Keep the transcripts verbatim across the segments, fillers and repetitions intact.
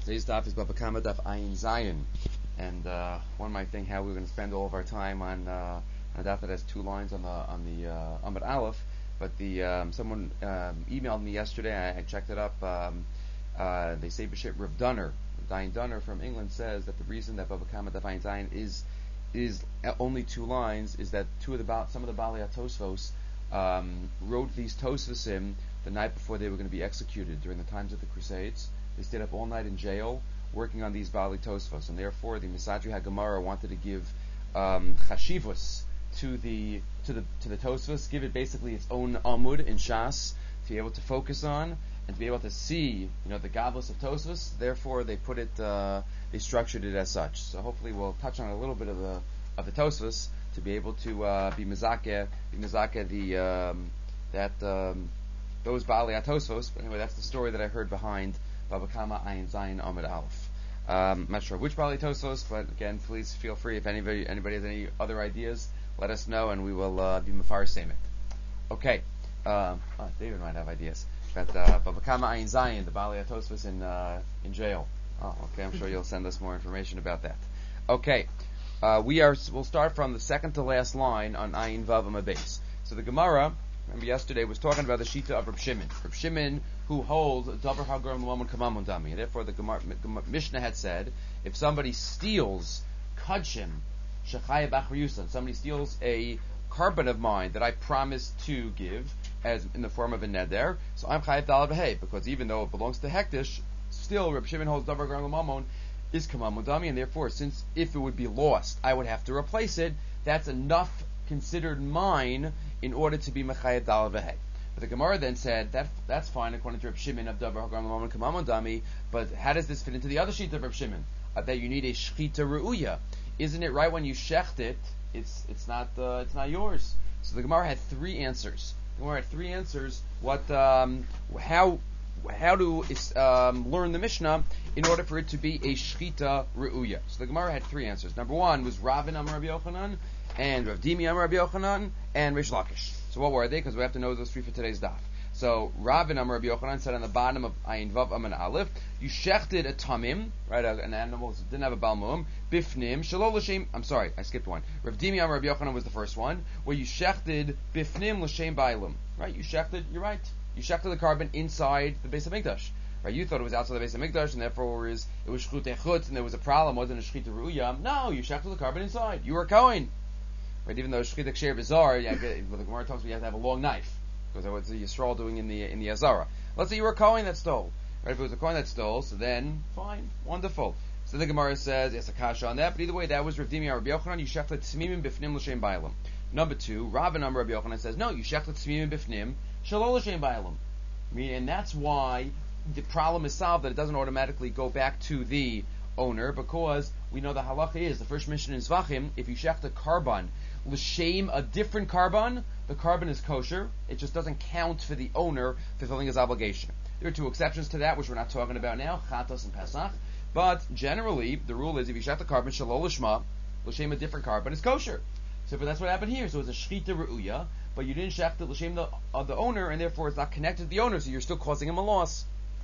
Today's daf is Baba Kama daf Ayin Zayin, and uh, one of my thing how we're going to spend all of our time on, uh, on a daf that has two lines on the on the uh, Amud Aleph. But the um, someone um, emailed me yesterday. I, I checked it up. Um, uh, they say B'shit Rav Dunner, Dayan Dunner from England, says that the reason that Baba Kama daf Ayin Zayin is is only two lines is that two of the ba- some of the Balei Tosfos um, wrote these Tosfosim the night before they were going to be executed during the times of the Crusades. They stayed up all night in jail working on these Balei Tosfos, and therefore the Misadri HaGemara wanted to give um, chashivus to the to the to the Tosfos, give it basically its own amud in Shas to be able to focus on and to be able to see, you know, the Gavos of Tosfos. Therefore, they put it, uh, they structured it as such. So hopefully, we'll touch on a little bit of the of the Tosfos to be able to uh, be mizakeh, be mizakeh the um, that um, those Balei Tosfos. But anyway, that's the story that I heard behind Baba Kama Ayin Zayin Amud Aleph. Um, I'm not sure which Balei Tosfos, but again, please feel free if anybody anybody has any other ideas, let us know, and we will uh, be mefarsim it. Okay, um, oh, David might have ideas. But uh, Baba Kama Ayin Zayin, the Balei Tosfos in uh, in jail. Oh, okay, I'm sure you'll send us more information about that. Okay, uh, we are we'll start from the second to last line on Ayin Vav Amud Beis. So the Gemara, remember yesterday, was talking about the Shita of Reb Shimon. Reb Shimon, who holds Davar HaGorim L'Mammon Kamamun Dami. Therefore, the Gemara, Mishnah had said, if somebody steals Kadshim, Shechaya Bachar Yusan, somebody steals a carbon of mine that I promised to give as in the form of a neder, so I'm Chayav Dal B'Hei, because even though it belongs to Hektish, still Reb Shimon holds Davar HaGorim L'Mammon is Kamamun Dami, and therefore, since if it would be lost, I would have to replace it, that's enough considered mine in order to be Mechayev Dal V'Hei. But the Gemara then said that that's fine according to Reb Shimon of Davar HaGorim L'Mammon Kamamun Dami, but how does this fit into the other sheet of Reb Shimon? Uh, that you need a Shchita Re'uya. Isn't it right when you shecht it, it's it's not uh, it's not yours? So the Gemara had three answers. The Gemara had three answers. What um, how how to um, learn the Mishnah in order for it to be a Shchita Re'uya. So the Gemara had three answers. Number one was Ravin Amar Rabbi Yochanan, and Rav Dimi Amar Rabbi Yochanan, and Rish Lakish. So what were they? Because we have to know those three for today's daf. So Ravin Amar Rabbi Yochanan said on the bottom of Ayin Vav Amud Aleph, you shechted a tamim, right, an animal that didn't have a balmum, bifnim, shalol l'shem, I'm sorry, I skipped one. Rav Dimi Amar Rabbi Yochanan was the first one, where you shechted bifnim l'shem bailim. Right, you shechted, you're right, you shechted the carbon inside the Beis HaMikdash. Right, you thought it was outside the Beis HaMikdash, and therefore it was, it was shchut echut, and there was a problem, wasn't a shchita ru'uya. No, you shechted the carbon inside. You were a Kohen. Right, even though shchita ksher bizarre, yeah, the Gemara talks about you have to have a long knife, because that was the Yisrael doing in the in the Azara. Let's say you were a Kohen that stole. Right, if it was a Kohen that stole, so then fine, wonderful. So the Gemara says yes, a kasha on that, but either way, that was Rav Dimi Rabbi Yochanan. You shechted tzmimim bifnim l'shem bailam. Number two, Ravin Amar Rabbi Yochanan says no, you shechted tzmimim bifnim shalol l'shem bailam. I mean, and that's why the problem is solved that it doesn't automatically go back to the owner, because we know the halacha is the first mission in Zvachim. If you shecht a carbon l'shem a different carbon, the carbon is kosher. It just doesn't count for the owner fulfilling his obligation. There are two exceptions to that, which we're not talking about now, Chatos and Pesach. But generally, the rule is if you shecht a carbon shalol l'shma, l'shem a different carbon is kosher. So but that's what happened here. So it's a shchita re'uya, but you didn't shecht it l'shem the of the owner, and therefore it's not connected to the owner, so you're still causing him a loss.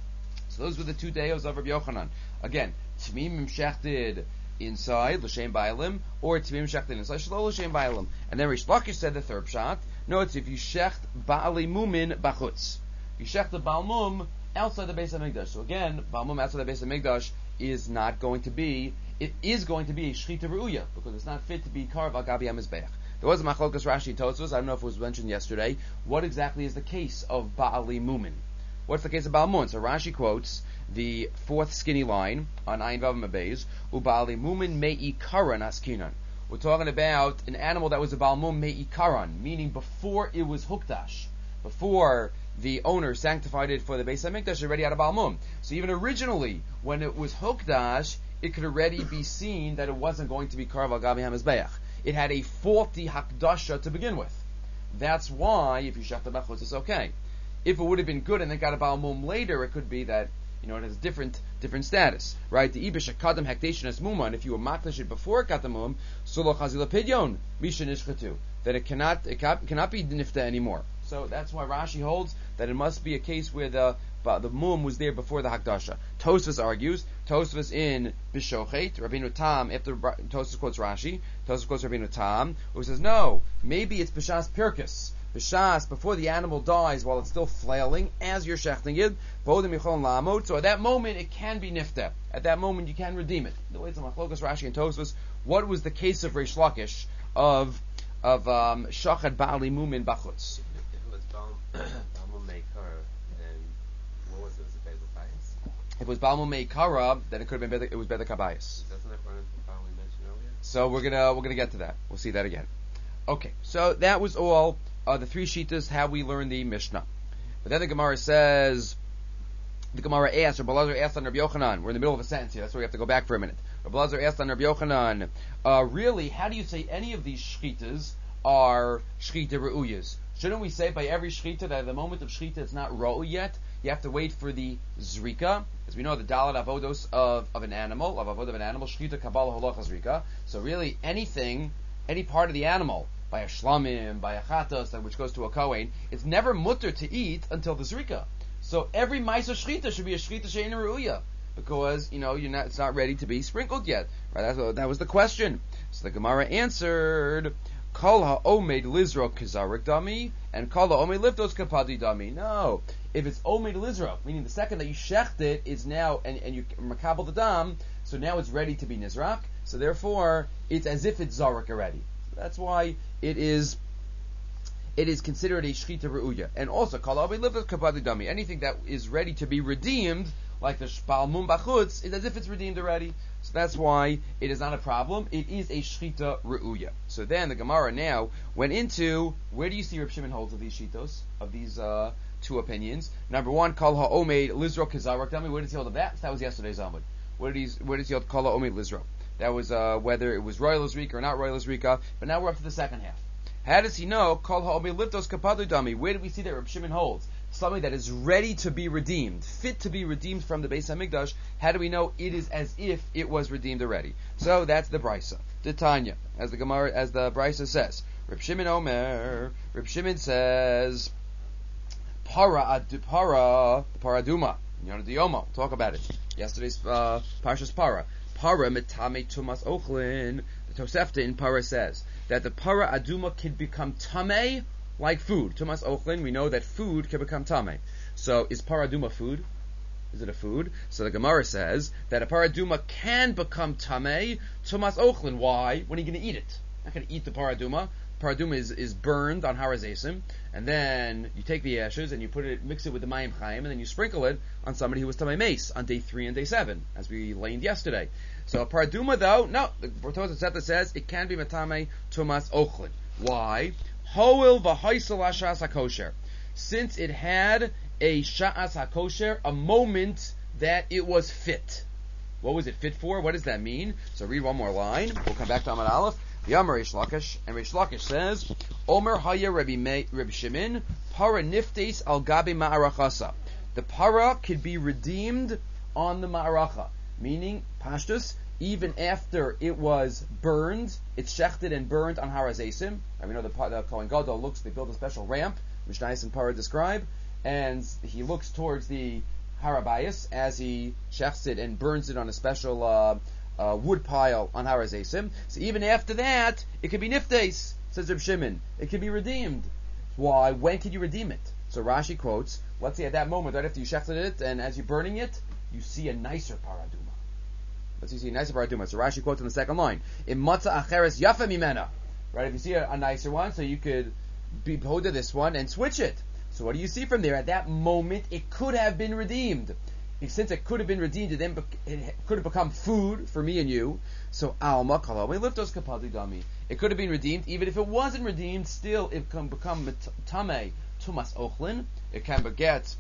So those were the two deos of Rabbi Yochanan. Again, tmimim shechted inside l'shem bailim, or tmimim shechted inside shalol l'shem bailim. And then Rish Lakish said the third shot. No, it's if you shecht ba'alei mumin bachutz. You shecht the balmum outside the Beis HaMikdash. So again, balmum outside the Beis HaMikdash is not going to be. It is going to be a shchita re'uya because it's not fit to be carved al gabi hamizbeach. There was a machlokas Rashi Tosfos. I don't know if it was mentioned yesterday. What exactly is the case of ba'alei mumin? What's the case of balmun? So Rashi quotes the fourth skinny line on Ayin Vav Amud Beis, u'ba'alei mumin me'ikaran askinan. We're talking about an animal that was a balmum me'ikaran, meaning before it was hukdash, before the owner sanctified it for the Beis HaMikdash, it already had a balmum. So even originally, when it was hukdash, it could already be seen that it wasn't going to be karv al gabi hamizbeach. It had a faulty hakdasha to begin with. That's why if you shech the bachutz, it's okay. If it would have been good and it got a balmum later, it could be that, you know, it has a different different status, right? The ibish kadam hekdeshin as muma, and if you were makdash it before it got the mum, sulo chazila pidyon mishin ishchatu, then it cannot it cannot be nifta anymore. So that's why Rashi holds that it must be a case where the uh, the mum was there before the Hakdasha. Tosfos argues, Tosfos in Bishochet, Rabbeinu Tam, after Tosfos quotes Rashi, Tosfos quotes Rabbeinu Tam, who says, no, maybe it's B'shas Pirkus. B'shas, before the animal dies while it's still flailing, as you're shechting it, Bodim Yichon Lamot, so at that moment it can be Nifteh. At that moment you can redeem it. The way it's on Machlokas, Rashi, and Tosfos, what was the case of Reish Lakish, of of um, Shachad Ba'ali Mumin Bachutz? If it was Balmum Meikar, then what was it? Was it Bezer Bayis? If it was Balmum Meikara, then it could have been better, it was Bezer Kabayis. Doesn't that run into the problem we mentioned earlier? So we're gonna we're gonna get to that. We'll see that again. Okay, so that was all uh, the three shitas how we learn the Mishnah. But then the Gemara says, the Gemara asks, or Belazar asked on Rabbi Yochanan. We're in the middle of a sentence here. That's why we have to go back for a minute. Belazar asked on Rabbi Yochanan, uh, really, how do you say any of these shchitas are shchita re'uyas? Shouldn't we say by every shchita that at the moment of shchita it's not ro'u yet? You have to wait for the zrika. As we know, the dalat avodos of, of an animal, of avod of an animal, shchita kabbalah halacha zrika. So really, anything, any part of the animal, by a shlamim, by a chatos, which goes to a kohen, it's never mutter to eat until the zrika. So every ma'aser shchita should be a shchita she'ena re'uya, because you know you're not, it's not ready to be sprinkled yet. Right? That's what, that was the question. So the Gemara answered, Kol ha'omed lizro kizarik dami, and kol ha'omed liftos kapadi dami. No, if it's omed lizro, meaning the second that you shecht it is now, and, and you makabel the dam, so now it's ready to be nizrak. So therefore, it's as if it's zarik already. So that's why it is. It is considered a shchita re'uya. And also, kol ha'omed liftos kapadi dami. Anything that is ready to be redeemed, like the shpal mum bachutz, is as if it's redeemed already. So that's why it is not a problem. It is a shchita re'uya. So then the Gemara now went into, where do you see Reb Shimon holds of these shitos, of these uh, two opinions? Number one, kol ha'omed lizro kizarak dami. Where does he hold of that? That was yesterday's Amud. Where did he, where does he hold kol ha'omed lizro? That was uh, whether it was royal Lizrika or not royal Lizrika. But now we're up to the second half. How does he know kol ha'omed liftos kapadu dami? Where do we see that Reb Shimon holds something that is ready to be redeemed, fit to be redeemed from the Beis Hamikdash? How do we know it is as if it was redeemed already? So that's the Brisa, the Tanya, as the Gemara, as the Brisa says. Reb Shimon Omer, Reb Shimon says, para ad para paraduma, Yonah Diyomo. Talk about it. Yesterday's uh, Parshas Para. Para mitame tumas ochlin. The Tosefta in Para says that the para aduma can become tamei like food. Tumas ochlin, we know that food can become tamei. So is paraduma food? Is it a food? So the Gemara says that a paraduma can become tamei, tumas ochlin. Why? When are you going to eat it? You're not going to eat the paraduma. Paraduma is, is burned on harazesim, and then you take the ashes and you put it, mix it with the mayim chaim, and then you sprinkle it on somebody who was tamei mace on day three and day seven, as we learned yesterday. So a paraduma, though, no. The Tosefta says it can be matame tumas ochlin. Why? Hoil v'haisel ha'shas hakosher. Since it had a sha'as hakosher, a moment that it was fit. What was it fit for? What does that mean? So read one more line. We'll come back to Amud Aleph. Yamar Reish Lakish, and Reish Lakish says, Omer Haya Rabbi Rabbi Shimon, para niftes al gabi ma'arachasa. The para could be redeemed on the ma'aracha, meaning pashtus, even after it was burned, it's shechted and burned on harazesim. And we know the, the Kohen Gadol looks, they build a special ramp, which Nais and Para describe, and he looks towards the harabayas as he shechts it and burns it on a special uh, uh, wood pile on harazesim. So even after that, it could be niftes, says Reb Shimon. It could be redeemed. Why? When could you redeem it? So Rashi quotes, let's say at that moment, right after you shechted it, and as you're burning it, you see a nicer paraduma. Let's see a nicer paraduma. So Rashi quotes in the second line, "Im matza acheres yafa mimena." Right? If you see a, a nicer one, so you could be hoda this one and switch it. So what do you see from there? At that moment, it could have been redeemed. Since it could have been redeemed, it then be- it could have become food for me and you. So alma kalame liftos kapadi dami. It could have been redeemed, even if it wasn't redeemed. Still, it can become tamei tumas ochlin. It can beget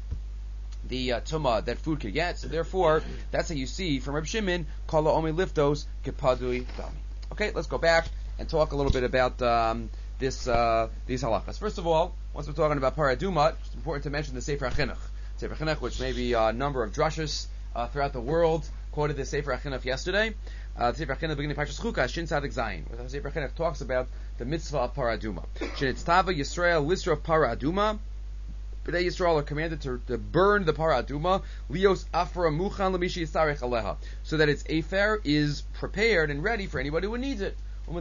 the uh, tuma that food could get. So therefore, that's how you see from Reb Shimon, kala omi liftos kepadui dami. Okay, let's go back and talk a little bit about um, this uh, these halachas. First of all, once we're talking about paraduma, it's important to mention the Sefer HaChinuch. Sefer HaChinuch, which may be a number of drushes uh, throughout the world, quoted the Sefer HaChinuch yesterday. Uh, the Sefer HaChinuch, the beginning of Parshas Chukas, Shin Tzadik Zayin, where the Sefer HaChinuch talks about the mitzvah of Parah Aduma. Shenitztava Yisrael Lisra of Parah Aduma. B'nai Yisrael are commanded to, to burn the Parah Aduma, Lios Afra Muchan Lamishi Yisarech Aleha, so that its afer is prepared and ready for anybody who needs it. Right,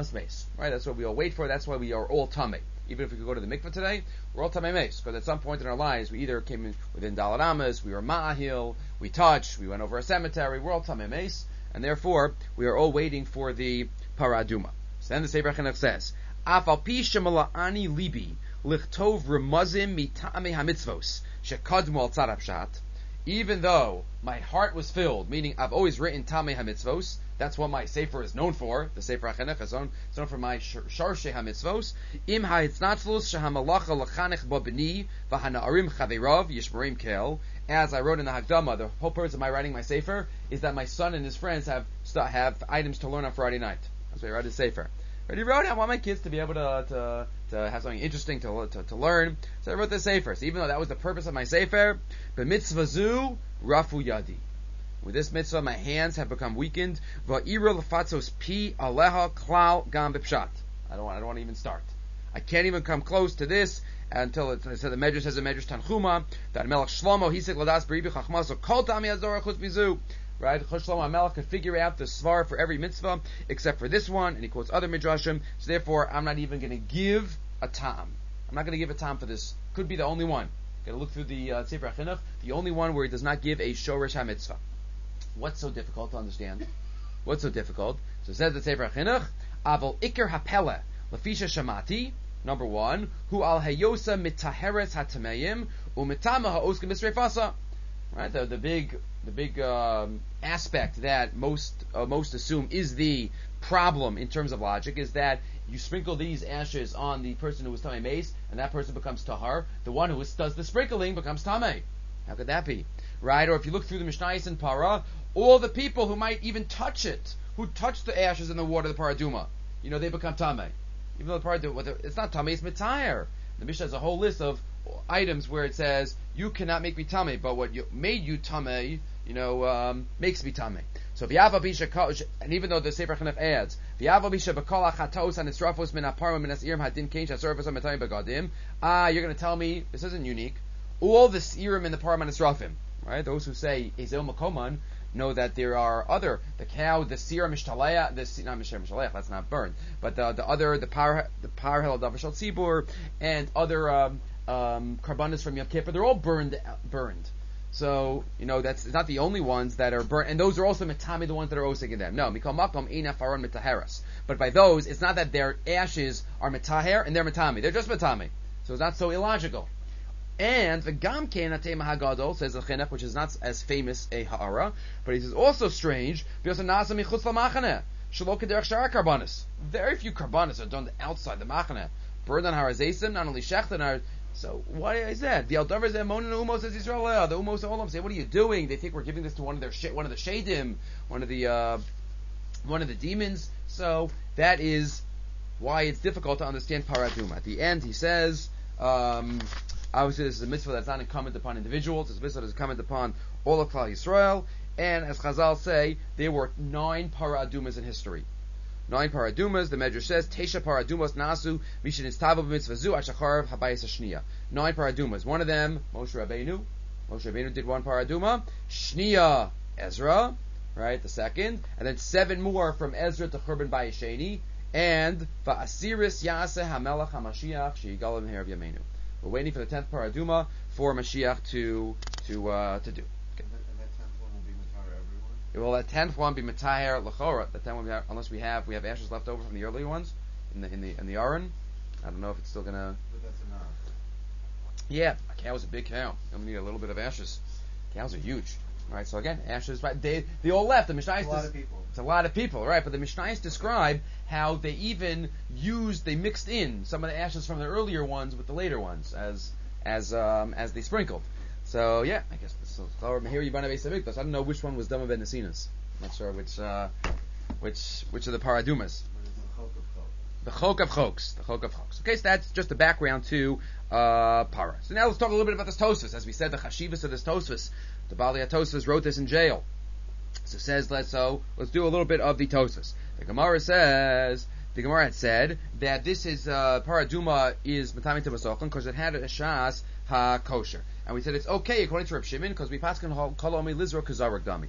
that's what we all wait for. That's why we are all tamei. Even if we could go to the mikveh today, we're all tamei meis, because at some point in our lives, we either came in within Daled Amos, we were ma'ahil, we touched, we went over a cemetery, we're all tamei meis, and therefore, we are all waiting for the Parah Aduma. So then the Sefer HaChinuch says, Afal pi shemala'ani libi, lichtov remazim mitame hamitzvos, shekadmu al tzad hapshat, even though my heart was filled, meaning I've always written tamei hamitzvos, that's what my Sefer is known for. The Sefer HaChinuch is known, it's known for my Sharshe HaMitzvos. Im ha'itznatzlus shehamalacha lachanech b'bni v'hana'arim chaveirav yishmarim kel. As I wrote in the Hagdama, the whole purpose of my writing my Sefer is that my son and his friends have have items to learn on Friday night. That's why I wrote his Sefer. I already wrote, I want my kids to be able to to, to have something interesting to, to to learn. So I wrote this Sefer. So even though that was the purpose of my Sefer, b'mitzvah zu rafu yadi. With this mitzvah, my hands have become weakened. Va'ira lefatzos pi aleha klal gam b'pshat. I don't want. I don't want to even start. I can't even come close to this until it said the Medrash says the Medrash Tanchuma that Melech Shlomo hisik ladas b'ribi chachma so kol tami azorah chutz mizu. Right, Shlomo HaMelech could figure out the svar for every mitzvah except for this one, and he quotes other midrashim. So therefore, I'm not even going to give a tam. I'm not going to give a tam for this. Could be the only one. Got to look through the uh, Sefer HaChinuch. The only one where he does not give a shoresh hamitzvah. What's so difficult to understand? What's so difficult? So it says the Sefer HaChinuch, Avol Iker Hapele, Lefisha Shamati, number one, Hu Al Hayosa Mitaheres Hatameim, Umitama Ha'oska Misrefasa. Right, the, the big, the big um, aspect that most uh, most assume is the problem in terms of logic is that you sprinkle these ashes on the person who was tamei meis, and that person becomes tahar. The one who is, does the sprinkling becomes tamei. How could that be? Right? Or if you look through the Mishnayos and Parah, all the people who might even touch it, who touch the ashes in the water of the Parah Aduma, you know, they become tamei. Even though the Parah Aduma, it's not tamei, it's mitayr. The Mishnah has a whole list of items where it says, you cannot make me tamei, but what you, made you tamei, you know, um, makes me tamei. So v'yava bisha, and even though the Sefer HaChinuch adds, v'yava bisha b'kol achatos hanisrafos min aparma min asirim hadin kein shasurafos hametayim b'gadim. Ah, you're going to tell me this isn't unique. All the sirim in the param hanisrafim, right? Those who say ezel makoman know that there are other, the cow, the sira mishtaleya, the not mishra mishtaleya, that's not burned, but the the other, the par the par hel davashal tzibur, and other um, um, karbanas from Yom Kippur, they're all burned burned. So you know that's not the only ones that are burnt, and those are also mitami, the ones that are osig in them. No, mikol makom ina faron mitaheras. But by those, it's not that their ashes are mitaher and they're mitami; they're just mitami. So it's not so illogical. And the Gam Kein Atema Hagadol says the Chinuch, which is not as famous a ha'ara, but he says also strange because nasa michutz lamachane shelo kederech shara karbanis. Very few karbanis are done outside the machane. Burned on harazesim, not only shechten are. So what is that? The Aldavar Zemon and the Umos says Yisrael. The Umos Olam say, "What are you doing?" They think we're giving this to one of their sh- one of the shadim, one of the uh, one of the demons. So that is why it's difficult to understand Parah Aduma. At the end, he says. Um, Obviously, this is a mitzvah that's not incumbent upon individuals. It's a mitzvah that's incumbent upon all of Klal Yisrael. And as Chazal say, there were nine Parah Adumas in history. Nine Parah Adumas. The Medrash says, Teisha Parah Adumas nasu mishin istavu b'mitzvah zu ashacharav habayis hashniya. Nine Parah Adumas. One of them, Moshe Rabbeinu. Moshe Rabbeinu did one Parah Aduma. Shniya, Ezra. Right, the second. And then seven more from Ezra to Churban Bayesheni. And Va'asiris Yaseh HaMelech HaMashiach Sheyigalim Herav Yameinu. We're waiting for the tenth Parah Aduma for Mashiach to to uh, to do. Okay. And, that, and that tenth one will be Matahar everyone? Will that tenth one be Matahar L'chora? The tenth one, be, unless we have we have ashes left over from the earlier ones in the in the in the Aron. I don't know if it's still gonna. But that's enough. Yeah, a cow is a big cow. I'm gonna need a little bit of ashes. Cows are huge. All right, so again, ashes. Right, they they all left. The Mishnah. It's a lot of people. It's a lot of people, right? But the Mishnayos describe how they even used, they mixed in some of the ashes from the earlier ones with the later ones as as um, as they sprinkled. So yeah, I guess this is here Yibana Beis Hamikdash. I don't know which one was Dama Ben Nesinas. Not sure which uh, which which of the Parah Adumas. The Chok of Choks. The Chok of Choks. Okay, so that's just the background to uh, Parah. So now let's talk a little bit about this Tosfos. As we said, the Chashivas of this Tosfos. The Baalei Tosfos wrote this in jail. So it says, let's so let's do a little bit of the Tosfos. The Gemara says, the Gemara had said that this is uh, paraduma is matami tevasochin because it had a shas ha kosher, and we said it's okay according to Reb Shimon because we paskin kolomi lizro kazarek dami.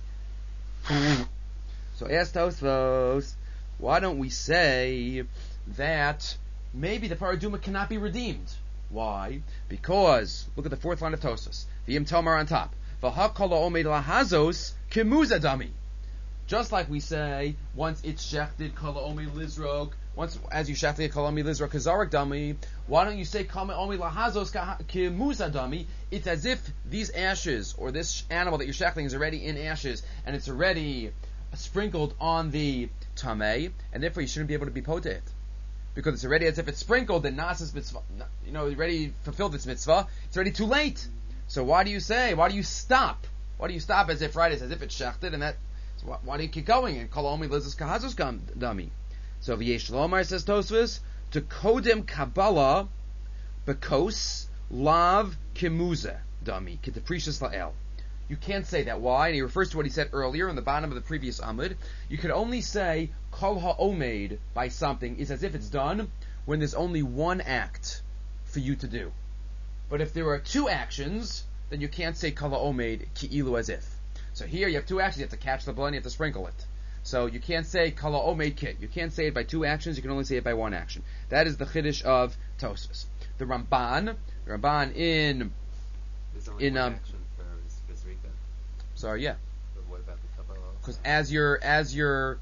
So ask Tosfos, why don't we say that maybe the paraduma cannot be redeemed? Why? Because look at the fourth line of Tosfos. The Yim Tomar on top. V'ha kolo omed lahazos kemuza dami. Just like we say, once it's shechted, kala omi lizrok, once, as you shechted, kala omi lizrok, kazarak dami, why don't you say, kala omi lahazos ki musa dami? It's as if these ashes, or this animal that you're shechting is already in ashes, and it's already sprinkled on the tameh, and therefore you shouldn't be able to be potet. Because it's already, as if it's sprinkled, then nasas mitzvah, you know, already fulfilled its mitzvah, it's already too late. So why do you say, why do you stop? Why do you stop as if, right, it's as if it's shechted, and that, so why, why do you keep going? And kol omi lizos kahazos dami. So v'yesh lomar, says Tosfos, to kodem kabbalah bekos lav kemuza dami k'teprecious la'el. You can't say that. Why? And he refers to what he said earlier in the bottom of the previous amud. You could only say kol ha'omed by something is as if it's done when there's only one act for you to do. But if there are two actions, then you can't say kol ha'omed ki'ilu as if. So here you have two actions. You have to catch the blood and you have to sprinkle it. So you can't say kala omed kit. You can't say it by two actions. You can only say it by one action. That is the chiddush of Tosfos. The Ramban, the Ramban in There's only in one um. action for Bezrika. Sorry, yeah. But what about the Kabbalah? Because as your as your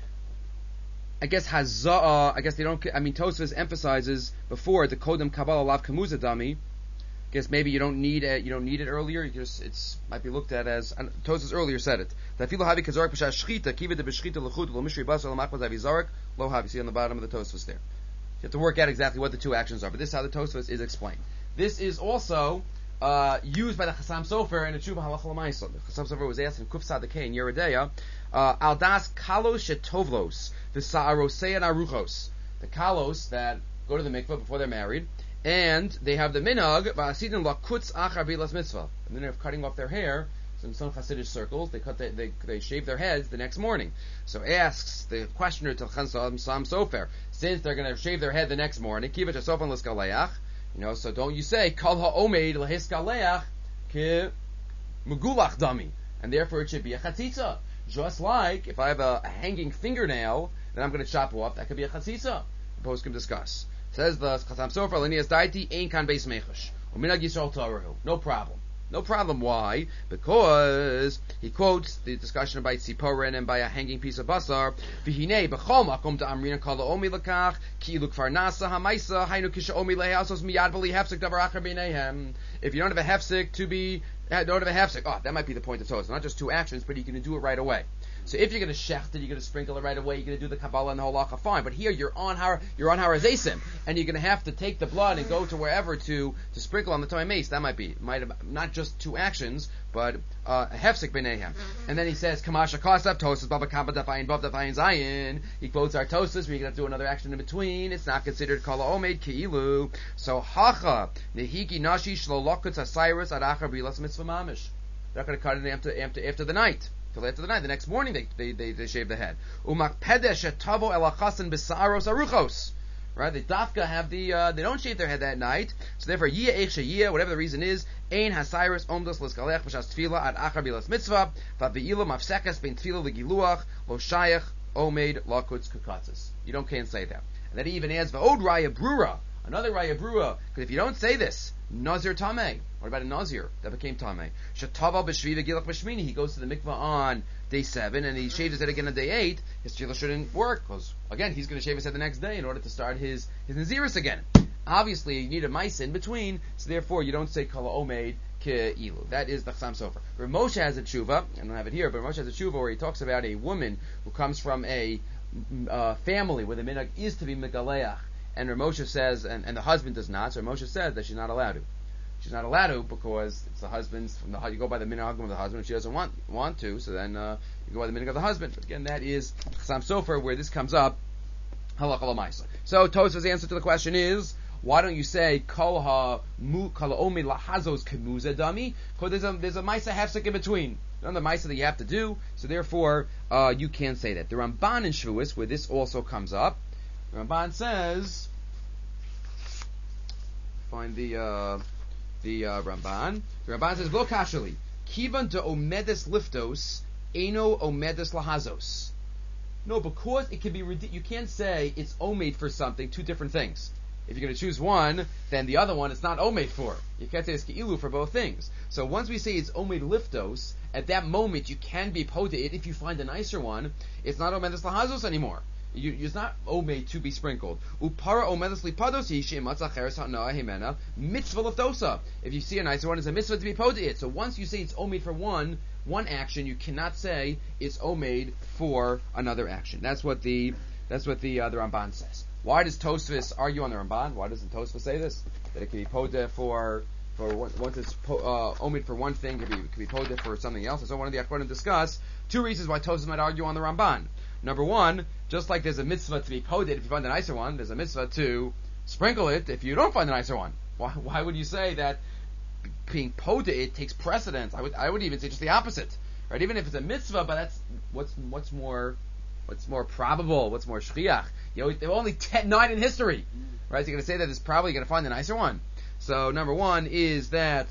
I guess hazah. I guess they don't. I mean, Tosfos emphasizes before the kodem kabbalah lav kamuza dami. I guess maybe you don't need it. You don't need it earlier. You just it's might be looked at as Tosfos earlier said it. That filo havi kazarak b'shas shchita kiva de b'shchita lechut lo mishri basa lo machmas havi zarak lo havi. See on the bottom of the Tosfos there. You have to work out exactly what the two actions are. But this is how the Tosfos is explained. This is also uh, used by the Chassam Sofer in the Tshuva Halacha L'Maisa. The Chassam Sofer was asked in Kuf Sadekei in Yeredeya, uh, Aldas kalos shetovlos v'sa'arosei and aruchos. The kalos that go to the mikveh before they're married. And they have the minhag, v'asidin lakutz achar bilas mitzvah. And then of cutting off their hair. So in some Hasidic circles, they cut the, they they shave their heads the next morning. So asks the questioner to Chassam Sofer, since they're going to shave their head the next morning, kiva chasofan l'skaleach. You know, so don't you say kol ha'omed l'hiskaleach ki megulach dami, and therefore it should be a chatzitza. Just like if I have a, a hanging fingernail that I'm going to chop off, that could be a chatzitza. The post can discuss. Says the Chassam Sofer, Linias Daiti, Ein Kan Beis Mechash. Uminag Yisrael Torahu. No problem. No problem. Why? Because he quotes the discussion about Tziporin and by a hanging piece of basar. V'hinei b'chol makom to amrina kol ha'omi l'kach ki ilu kfar nasa ha'maisa hainu kisha omi le'hasos miyad v'li hefsek davar achar b'neihem. If you don't have a hefsek to be, don't have a hefsek, oh, that might be the point of Tosfos. Not just two actions, but you can do it right away. So if you're going to shecht it, you're going to sprinkle it right away, you're going to do the Kabbalah and the halacha, fine. But here you're on har, you're on harazesim, and you're going to have to take the blood and go to wherever to, to sprinkle on the Tomei Mace. That might be, might have, not just two actions, but uh, a hefsek b'neihem. And then he says, Kamasha Kosab, Tosfos, Baba Kamba Dafayin, Bab Dafayin Zayin. He quotes our Tosfos, where you're going to have to do another action in between. It's not considered Kala Omed Ki'ilu. So, Hacha, Nehiki Nashi Shlo Lokutz HaSyrus Adachar Bilas Mitzvah Mamish. They're not going to cut it after, after, after the night. Till after the night, the next morning they they they, they shave the head. Umak pedesh etavo elachasen b'sa'aros aruchos. Right? They dafka have the uh, they don't shave their head that night. So therefore, yiyah eich sheyiyah, whatever the reason is, ein hasyrus omdos l'skalech b'shas tefila ad achar bilas mitzvah v've'ilu mafsekas ben tefila l'giluach lo shayach omed lakutz kukatzis. You don't can't say that. And then he even adds v'od raya brura, another raya brura, because if you don't say this, nazir tameh. What about a nazir that became tameh? Shatava b'shvi v'gilach b'shmini. He goes to the mikvah on day seven and he shaves his head again on day eight. His tefillah shouldn't work because again he's going to shave his head the next day in order to start his his naziris again. Obviously, you need a mice in between, so therefore you don't say kala omed ke'ilu. That is the Chassam Sofer. Rav Moshe has a tshuva. I don't have it here, but Rav Moshe has a tshuva where he talks about a woman who comes from a uh, family where the minhag is to be megaleach, and Rav Moshe says, and, and the husband does not. So Rav Moshe says that she's not allowed to. She's not allowed to because it's the husband's. From the, you go by the minhag of the husband, and she doesn't want want to. So then uh, you go by the minhag of the husband. But again, that is Chassam Sofer where this comes up. Halacha l'maisa. So Tosfos' answer to the question is, why don't you say kol ha mu kol omi lahazos kemuza dami? Because there's a there's a ma'isa hefsek in between. None of the Maisa that you have to do, so therefore uh, you can't say that. The Ramban in Shavuos, where this also comes up, the Ramban says, find the uh, the uh, Ramban. The Ramban says, Lo kashali, kivan de omedes liftos, eno omedes lahazos. No, because it can be, you can't say it's omed for something, two different things. If you're going to choose one, then the other one it's not omed for. You can't say it's ke'ilu for both things. So once we say it's omed liftos, at that moment you can be poda it. If you find a nicer one, it's not omedes lahazos anymore. You, it's not omed to be sprinkled. Upara omedes lipados she'ematzach ha'noah himena mitzvah liftosa. If you see a nicer one, it's a mitzvah to be poda it. So once you say it's omed for one, one action, you cannot say it's omed for another action. That's what the that's what the uh, the Ramban says. Why does Tosfos argue on the Ramban? Why doesn't Tosfos say this? That it can be poda for for one, once it's po, uh, omed for one thing, it can be, can be poda for something else. And so one of the Achronim discuss two reasons why Tosfos might argue on the Ramban. Number one, just like there's a mitzvah to be poda if you find a nicer one, there's a mitzvah to sprinkle it if you don't find a nicer one. Why, why would you say that being poda it takes precedence? I would I would even say just the opposite, right? Even if it's a mitzvah, but that's what's what's more what's more probable, what's more shchiach. You know, there were only ten, nine in history, right? So you're going to say that it's probably going to find a nicer one. So number one is that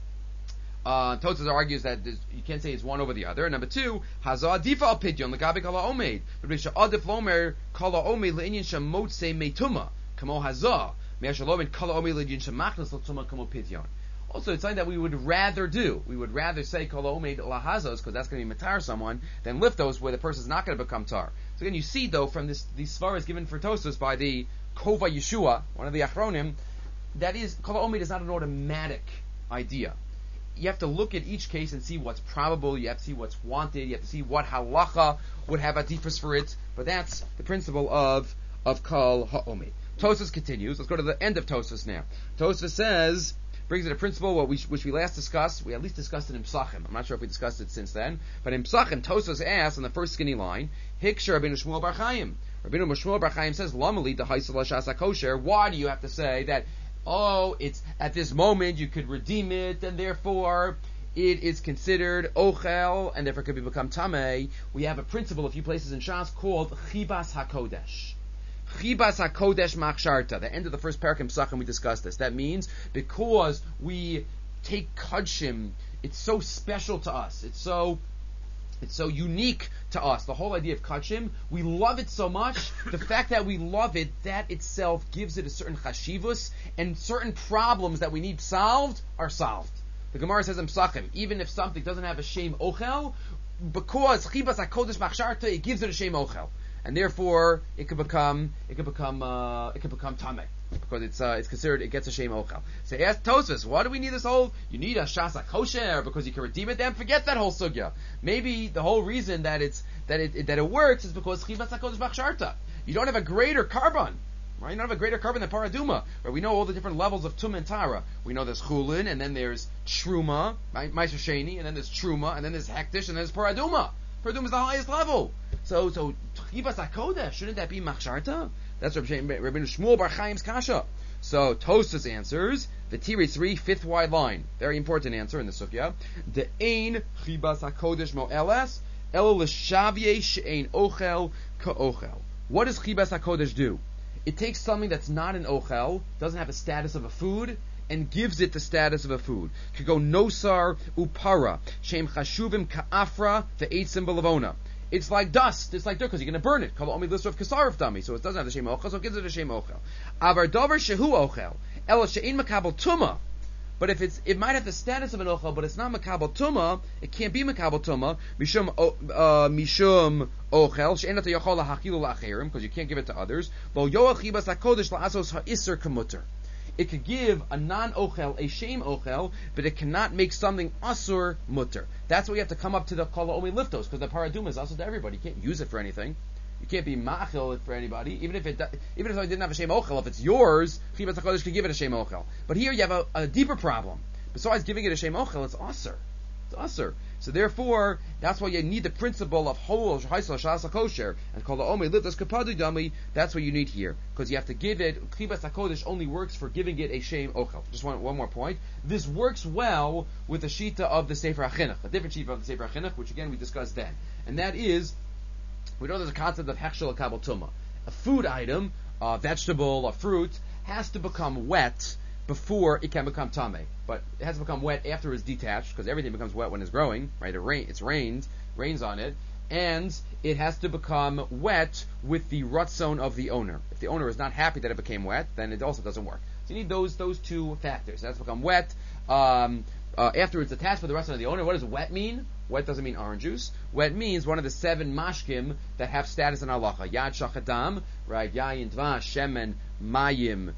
uh, Tosfos argues that you can't say it's one over the other. And number two, hazah difa al pidyon legabe kala omed, but adif lomer kala omed le'inyan shemotze meituma kamo hazah me'ashalomen kala omed le'inyan shemachnas l'tuma kamo pidyon. Also, it's something that we would rather do. We would rather say kol omed lahazos because that's going to be matar someone than liftos where the person is not going to become tar. So again, you see though from this these svaras given for Tosfos by the Kova Yeshua, one of the Achronim, that is kol omed is not an automatic idea. You have to look at each case and see what's probable. You have to see what's wanted. You have to see what halacha would have adifas for it. But that's the principle of of kol ha'omed. Tosfos continues. Let's go to the end of Tosfos now. Tosfos says. Brings it a principle what we, which we last discussed. We at least discussed it in Psachim. I'm not sure if we discussed it since then. But in Psachim, Tosfos asks on the first skinny line, Hiksha Rabbeinu Shmuel Bar Chaim. Rabbeinu Shmuel Bar Chaim says, Lamali dehaisel hashasa kosher. Why do you have to say that, oh, it's at this moment you could redeem it, and therefore it is considered ochel, and therefore it could become tamei? We have a principle a few places in Shas called Chibas HaKodesh. Chibas HaKodesh Machsharta. The end of the first parak in Psachim we discussed this. That means because we take Kudshim, it's so special to us. It's so it's so unique to us. The whole idea of Kudshim, we love it so much. The fact that we love it, that itself gives it a certain chashivus, and certain problems that we need solved are solved. The Gemara says in Psachim, even if something doesn't have a shem ochel, because Chibas HaKodesh Machsharta, it gives it a shem ochel. And therefore, it could become, it could become, uh, it could become tameh because it's, uh, it's considered, it gets a shem ochel. So ask Tosfos, why do we need this whole? You need a shasa kosher because you can redeem it. Then forget that whole sugya. Maybe the whole reason that it's that it, it that it works is because chibas hakodesh b'achsharta. You don't have a greater carbon, right? You don't have a greater carbon than paraduma. Right? We know all the different levels of tum and tara. We know there's chulin, and then there's truma, right? Meiser sheni, and then there's truma, and then there's hektish, and then there's paraduma. Paraduma is the highest level. So, so Chibas HaKodesh, shouldn't that be Machsharta? That's Rabbeinu Shmuel Bar Chaim's kasha. So Tosfos answers the Tiri three fifth wide line. Very important answer in the Sukya. The Ein Chibas HaKodesh Mo'eles El L'Shavye She'ein Ochel Ka'ochel. What does Chibas HaKodesh do? It takes something that's not an ochel, doesn't have a status of a food, and gives it the status of a food. Could go nosar upara shem chashuvim ka'afra the eitzim belavona. It's like dust. It's like dirt because you're going to burn it. Kol omi lisser of kasarif dami, so it doesn't have the shem ochel, so it gives it a shem ochel. Avar davar shehu ochel el she'ein makabel tuma. But if it's, it might have the status of an ochel, but it's not makabel tuma. It can't be makabel tuma. Mishum uh, mishum ochel she'ein ata yochol lahachilu la'acherim because you can't give it to others. Lo yoach chibas hakodesh la'asos ha'isser kamuter. It could give a non-ochel a shame ochel, but it cannot make something asur mutter. That's why you have to come up to the kol omi liftos, because the paraduma is also to everybody. You can't use it for anything. You can't be ma'achil it for anybody, even if it even if it didn't have a shame ochel. If it's yours, chibas hakodesh could give it a shame ochel. But here you have a, a deeper problem. Besides giving it a shame ochel, it's asur. It's usher. So therefore, that's why you need the principle of Hol Haisel Shasa Kosher and Kol Ha'omei Litas Kapadu Dami. That's what you need here, because you have to give it. Klibas HaKodesh only works for giving it a Shem Ochel. Just one one more point. This works well with the Shita of the Sefer HaChinuch, a different Shita of the Sefer HaChinuch, which again we discussed then, and that is, we know there's a concept of Hechshel HaKabel Tumah. A food item, a vegetable, a fruit, has to become wet before it can become tameh. But it has to become wet after it's detached, because everything becomes wet when it's growing, right? It rain, it's rained, rains on it, and it has to become wet with the ratzon of the owner. If the owner is not happy that it became wet, then it also doesn't work. So you need those those two factors. It has to become wet um, uh, after it's attached with the ratzon of the owner. What does wet mean? Wet doesn't mean orange juice. Wet means one of the seven mashkim that have status in halacha. Yad shachadam, right? Yayin, dvash, shemen, mayim,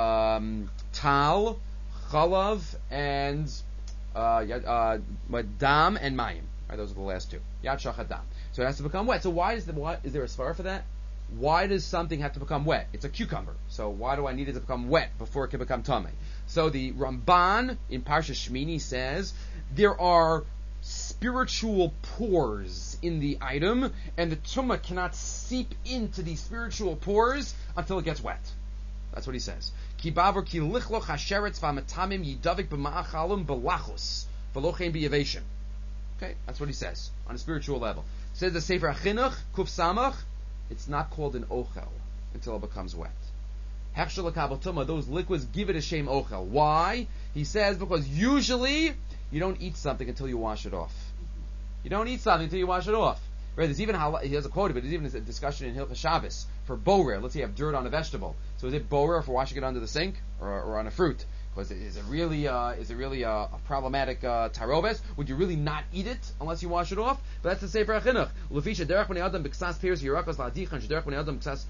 um, tal, chalav, and uh, uh, dam and mayim. Right, those are the last two. Yad shachadam. So it has to become wet. So why is the what? Is there a svara for that? Why does something have to become wet? It's a cucumber. So why do I need it to become wet before it can become tameh? So the Ramban in Parsha Shmini says there are spiritual pores in the item, and the tumah cannot seep into these spiritual pores until it gets wet. That's what he says. Ki bavar ki lichloch hasheretz v'amatamim yidavik b'ma'achalum b'lachus v'lochein b'yavation. Okay, that's what he says on a spiritual level. Says the Sefer HaChinuch Kuf Samach, it's not called an ochel until it becomes wet. Hechshel HaKabel Tumah, those liquids give it a shem ochel. Why? He says because usually you don't eat something until you wash it off. You don't eat something until you wash it off. Right? There's even how he has a quote of it. There's even a discussion in Hilchos Shabbos for borer. Let's say you have dirt on a vegetable. So is it borer for washing it under the sink or, or on a fruit? Because is it really uh, is it really uh, a problematic uh, tarobes? Would you really not eat it unless you wash it off? But that's the Sefer HaChinuch. Lefisha derech b'nei adam b'ksas pears yirakos ladichan shederech b'nei adam b'ksas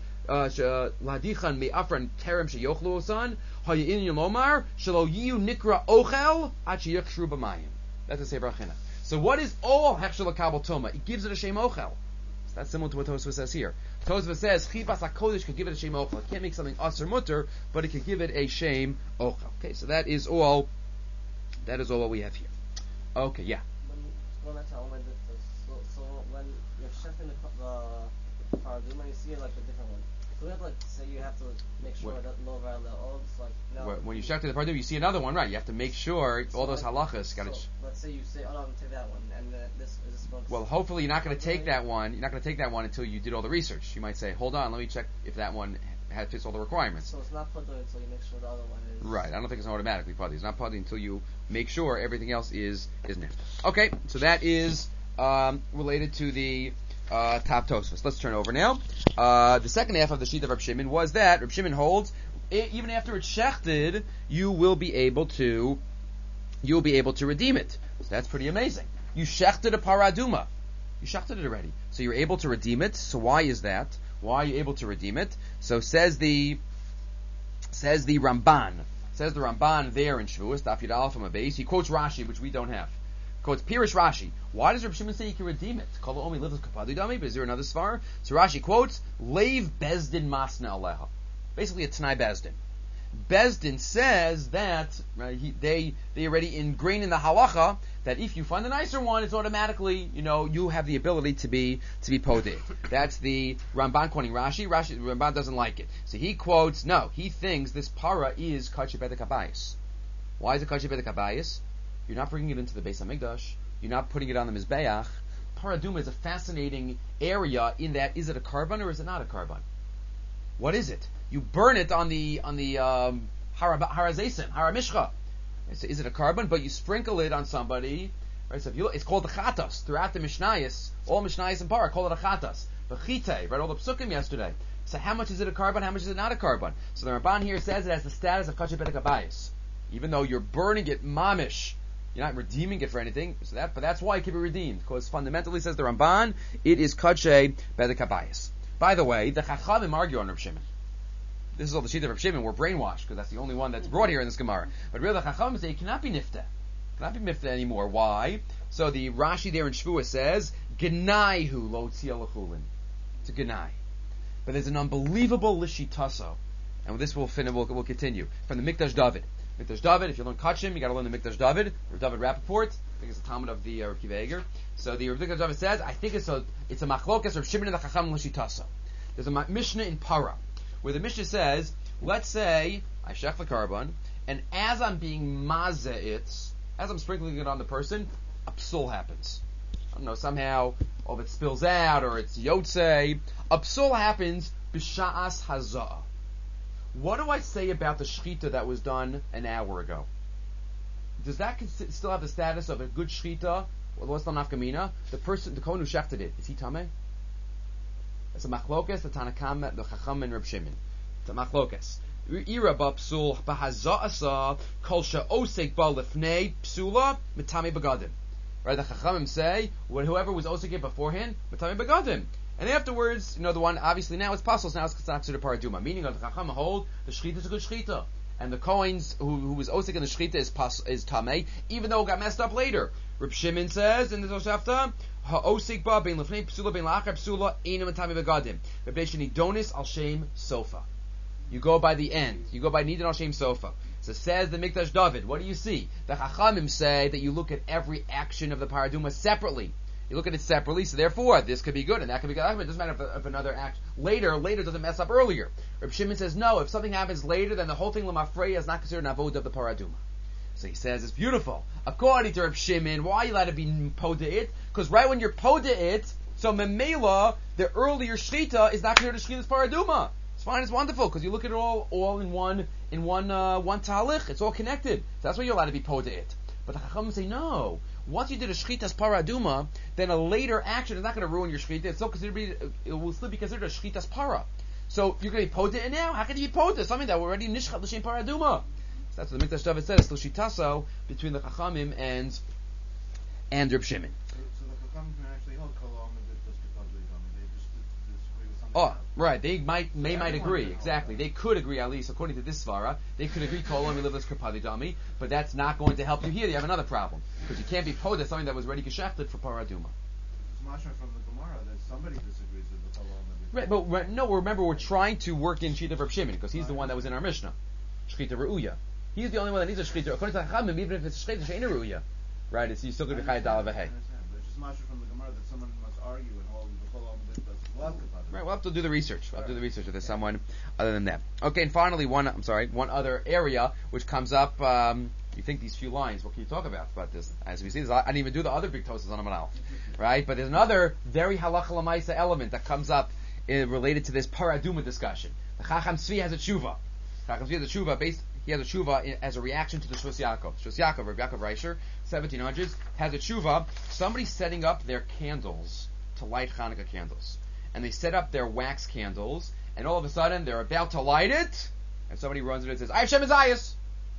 ladichan me'afran terem sheyochlu osan hayin yomar shelo yiu nikra ochel ad sheyichshru b'mayim. That's the Sefer HaChinuch. So what is all Hechshel HaKabel Tumah? It gives it a Shem Ochel. So that's similar to what Tosfos says here. Tosfos says Chibas HaKodesh could give it a Shem Ochel. It can't make something Aser Mutter, but it could give it a Shem Ochel. Okay, so that is all. That is all what we have here. Okay, yeah. When, so, so when you're chefing the the paraduma, you see like a different one. So we have to like say you have to make sure what? that no around the old like no. When you check to the paraduma, you see another one, right? You have to make sure so all those like, halachas got to. So let's say you say, oh no, I'm gonna take that one, and uh, this is this one. Well, hopefully you're not going to take that one. You're not going to take that one until you did all the research. You might say, hold on, let me check if that one has fits all the requirements. So it's not put until you make sure the other one is. Right. I don't think it's automatically putty. It's not putty until you make sure everything else is is nifta. Okay. So that is um, related to the uh, top Tosfos. Let's turn over now. Uh, the second half of the sheet of Reb Shimon was that Reb Shimon holds it, even after it's shechted, you will be able to you will be able to redeem it. So that's pretty amazing. You shechted a paraduma. You shechted it already. So you're able to redeem it. So why is that? Why are you able to redeem it? So says the says the Ramban. Says the Ramban there in Shavuos, Daf Yud Aleph Amud Beis. He quotes Rashi, which we don't have. Quotes Pirish Rashi. Why does Reb Shimon say you can redeem it? Kol Omi Livas Kapadu Dami, but is there another svar? So Rashi quotes, Leiv Bezdin Masna Aleha. Basically a Tanai Bezdin. Bezdin says that right, he, they they already ingrained in the halacha that if you find a nicer one, it's automatically, you know, you have the ability to be to be poded. That's the Ramban quoting Rashi. Rashi Ramban doesn't like it, so he quotes no. He thinks this para is kachi bedek habayis. Why is it kachi bedek habayis? You're not bringing it into the Beis Hamikdash. You're not putting it on the mizbeach. Paraduma is a fascinating area in that is it a carbon or is it not a carbon? What is it? You burn it on the on the um, harazesim, haramishcha. So is it a carbon? But you sprinkle it on somebody, right? So if you look, it's called the chatas throughout the Mishnayos. All Mishnayos and Parah call it a chatas. The chite, right? All the psukim yesterday. So how much is it a carbon? How much is it not a carbon? So the Ramban here says it has the status of kachi bedek habayis, even though you're burning it mamish. You're not redeeming it for anything. So that, but that's why it can be redeemed, because fundamentally, says the Ramban, it is kachi bedek habayis. By the way, the Chachamim argue on Reb Shimon. This is all the sheet of Reb Shimon. We're brainwashed because that's the only one that's brought here in this Gemara. But really, the Chachamim say it cannot be nifta. It cannot be nifta anymore. Why? So the Rashi there in Shvuah says, Genaihu lo tzia lechulin. It's a genai. But there's an unbelievable lishitaso. And this will fin- we'll, we'll continue. From the Mikdash David. Mikdash David. If you learn Kachim, you got to learn the Mikdash David, or David Rappaport. I think it's a Talmud of the uh, Rav Kiva Eger. So the Mikdash David says, I think it's a it's a machlokas of Shimon and the Chacham l'shitasa. There's a Mishnah in Para where the Mishnah says, let's say I shech the carbon, and as I'm being mazeh, as I'm sprinkling it on the person, a psul happens. I don't know, somehow, or it spills out, or it's yotzei. A psul happens b'sha'as hazah. What do I say about the shechita that was done an hour ago? Does that cons- still have the status of a good shechita? Or what's the nafkamina? The person, the kohen who shechted it, is he tameh? It's a machlokas, the Tanakam, the Chacham, and Reb Shimon. It's a machlokas. Ira ba psul b'haza'asa kol she'osek ba lefnei psula mitame begadim. Right, the Chachamim say, when whoever was osek it beforehand, mitame begadim. And afterwards, you know, the one, obviously now it's puzzles, now it's not to the paraduma. Meaning, the Chachamim hold, the shechita is a good shechita. And the Kohen's who, who was osik in the shechita is pas, is tamei, even though it got messed up later. Reb Shimon says in the Tosafta, ha'osik ba bein lefnei psula bein lachar psula einam mitame begadim. Reb Sheni donis al shem sofa. You go by the end. You go by Nidan al Shem Sofa. So says the Mikdash David. What do you see? The Chachamim say that you look at every action of the Paraduma separately. You look at it separately, so therefore this could be good and that could be good. It doesn't matter if, if another act later, later doesn't mess up earlier. Reb Shimon says no. If something happens later, then the whole thing Lamafreya is not considered an avodah of the Paraduma. So he says it's beautiful. According to Reb Shimon, why are you allowed to be poda it? Because right when you're poda it, so memela, the earlier shchita is not considered a shchita's Paraduma. It's fine, it's wonderful, because you look at it all, all in one, in one, uh, one talich. It's all connected. So that's why you're allowed to be poda it. But the Chachamim say no. Once you did a shchitas paraduma, then a later action is not going to ruin your shchita. It's still considered, it will still be considered a shchitas para. So you're going to be poda it now. How can you be poda something that already nishchat l'shem paraduma? So that's what the Mikdash David said. It's still shitaso between the Chachamim and and Reb Shimon. So, so the Chachamim can actually hold kol ha'omer v'tos k'padli dami. They just disagree with something Oh, else. right. They might, they Yeah, might everyone agree. can hold Exactly. that. They could agree, at least according to this svara. They could agree kolon we live as kripadi dami, but that's not going to help you here. You have another problem because you can't be poda something that was already geshachted for paraduma. It's mashma from the Gemara that somebody disagrees with the kol ha'omer. Right, but re- no. Remember, we're trying to work in shita Reb Shimon because he's the one that was in our Mishnah, shchita reuya. He's the only one that needs a shchita. According to Chachamim, even if it's shchita she'ena reuya, right? It's you still going to be chayat dalav I v'hei. understand, but it's just mashma from the Gemara that someone must argue and hold the kol ha'omer v'tos love k'padli. Right, we'll have to do the research. We'll have to do the research if there's someone other than that. Okay, and finally, one, I'm sorry, one other area which comes up, um, you think these few lines, what can you talk about about this? As we see, I didn't even do the other big tosas on a manal, right? But there's another very halacha l'maisa element that comes up uh, related to this paraduma discussion. The Chacham Tzvi has a tshuva. Chacham Tzvi has a tshuva based, he has a tshuva in, as a reaction to the Shvus Yaakov. Shvus Yaakov, Rabbi Yaakov Reisher, seventeen hundreds, has a tshuva, somebody setting up their candles to light Hanukkah candles. And they set up their wax candles, and all of a sudden they're about to light it, and somebody runs in and says, I have Shem Azayas.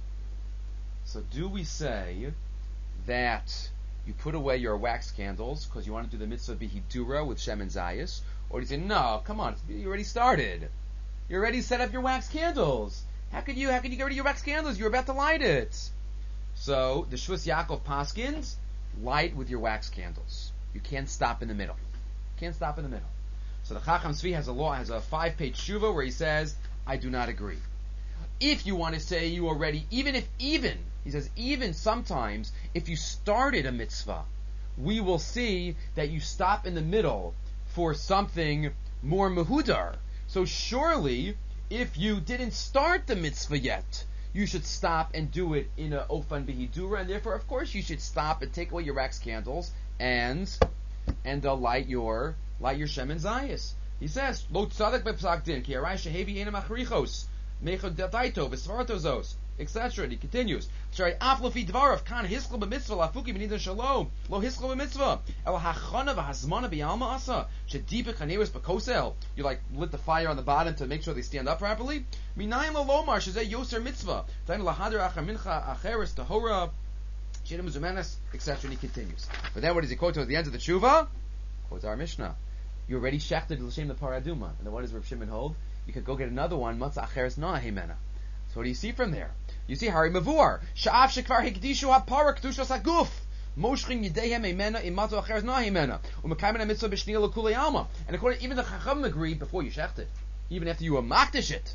So do we say that you put away your wax candles because you want to do the mitzvah bihidura with Shem and Zayas? Or do you say, no, come on, you already started. You already set up your wax candles. How could you, how could you get rid of your wax candles? You're about to light it. So, the Shvus Yaakov Paskins, light with your wax candles. You can't stop in the middle. Can't stop in the middle. So the Chacham Tzvi has a law, has a five-page tshuva where he says, I do not agree. If you want to say you already, even if, even, he says, even sometimes, if you started a mitzvah, we will see that you stop in the middle for something more mehudar. So surely, if you didn't start the mitzvah yet, you should stop and do it in a ofan behidura, and therefore, of course, you should stop and take away your wax candles and and uh, light your light your Shem and Zayas. He says, Lo tzadak bepsak din, ki arai shehevi ena machrichos, mechod dataito, v'svartozos, et cetera. And he continues, Shari af lofi dvarav, kan hisklo b'mitzvah, lafuki b'nidan shalom, lo hisklo b'mitzvah, el hachana v'hazmana b'yalma asa, shedipik haneris b'kosel. You like lit the fire on the bottom to make sure they stand up properly? Minayim lo lomar, shezeh yoser mitzvah, tayin lahadar achar mincha acheres tahora, shedim zumenes, et cetera. And he continues. But then what does he quote at the end of the tshuva? Quotes our Mishnah. You already shechted l'shem the paraduma. And then what does Reb Shimon hold? You could go get another one, matzah acheres na himena. So what do you see from there? You see Hari Mavur. Sha'af shekvar hikdishu ha'para k'tushas ha'guf. Moshchim yidehem imena imato acheres na himena. U'mekaymen ha'mitzvah b'shniyah l'kulei alma. And according, even the Chacham agreed before you shechted. Even after you were makdish it.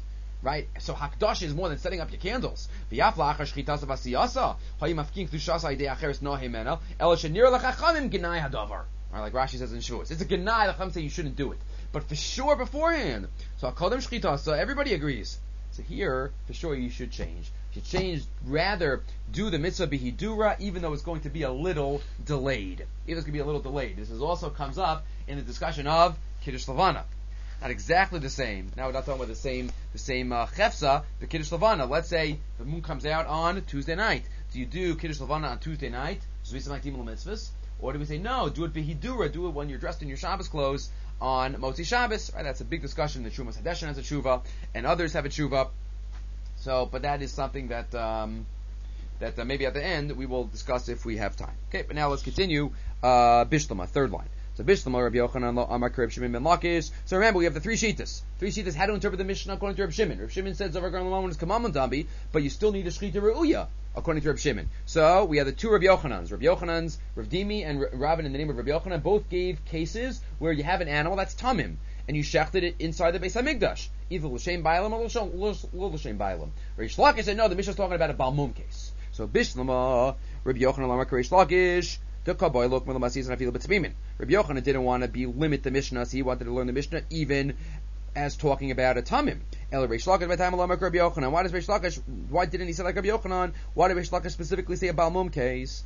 Right? So Hakdash is more than setting up your candles. V'yaf la'achar shchitas v'asiyasa, ha'yim afkin k'dushas ha'idei acheres no himena, el shenir l'chachamim genai hadavar. Right, like Rashi says in Shavuos. It's a genai, the Chacham say you shouldn't do it. But for sure beforehand. So HaKodem shchitasa, everybody agrees. So here, for sure you should change. You should change, rather do the mitzvah bihidura, even though it's going to be a little delayed. Even it's going to be a little delayed. This is also comes up in the discussion of Kiddush Levana. Not exactly the same. Now we're not talking about the same the same uh, chefsa, the Kiddush Levana. Let's say the moon comes out on Tuesday night. Do you do Kiddush Levana on Tuesday night? Or do we say no, do it bihidura, do it when you're dressed in your Shabbos clothes on Motzi Shabbos? Right, that's a big discussion. The Trumas Hadeshin has a tshuva, and others have a tshuva. So, but that is something that um, that uh, maybe at the end we will discuss if we have time. Okay, but now let's continue. Uh, Bishlama, third line. So Bishlama, Rabbi Yochanan, lo Amar Reb Shimon ben Lakish. So remember, we have the three shitas. Three shitas. How to interpret the Mishnah according to Reb Shimon. Reb Shimon says over Garland is Kamam Dambi, but you still need a shchita re'uya according to Reb Shimon. So we have the two Reb Yochanans, Reb Yochanan's, Reb Dimi, and Rabban in the name of Reb Yochanan. Both gave cases where you have an animal that's tamim, and you shechted it inside the Beis Hamikdash, either l'shem bailam or l'shem bailam. Reish Lakish said no, the Mishnah is talking about a balmum case. So Bishlama, Reb Yochanan, Amar Reish Lakish. Rabbi Yochanan didn't want to be limit the Mishnah, so he wanted to learn the Mishnah even as talking about a tamim. Why does Reish Lakish? Why didn't he say like Rabbi Yochanan? Why did Reish Lakish specifically say a balmum case?